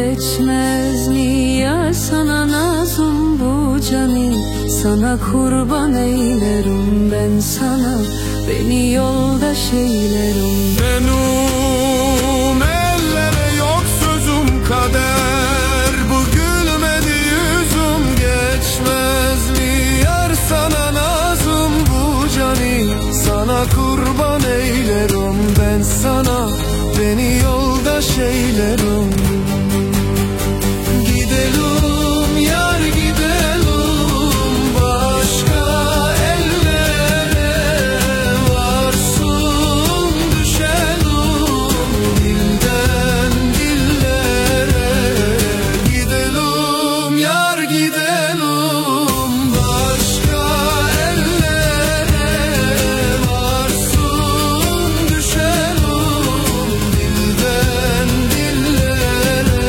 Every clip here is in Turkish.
geçmez mi yar sana nazım bu cani? Sana kurban eylerim ben sana, beni yoldaş eylerim. Benim ellere yok sözüm kader, bu gülmedi yüzüm geçmez mi yar sana nazım bu cani? Sana kurban eylerim ben sana, beni yoldaş eylerim. Gidelim yar gidelim başka ellere, varsın düşelim dilden dillere. Gidelim yar gidelim başka ellere, varsın düşelim dilden dillere.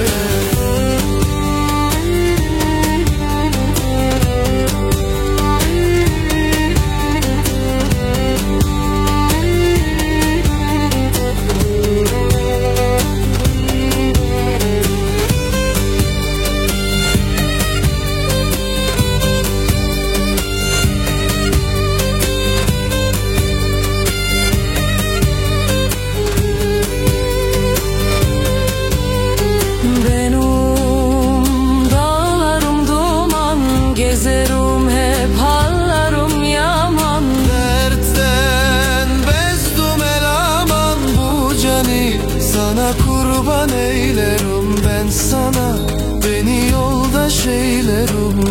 Gezerim hep hallarım yaman, Dertten bezdum el aman bu cani, sana kurban eylerim ben sana, beni yoldaş eylerim.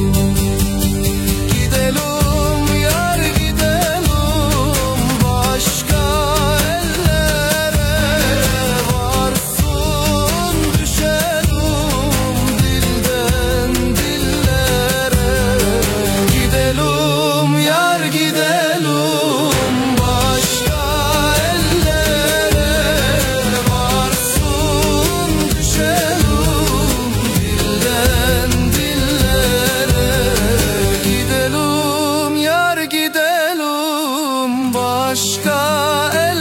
Gidelim yar gidelim başka ellere, varsın düşelim dilden dillere. Gidelim yar gidelim başka ellere, varsın düşelim dilden dillere. Gidelim yar gidelim başka ellere,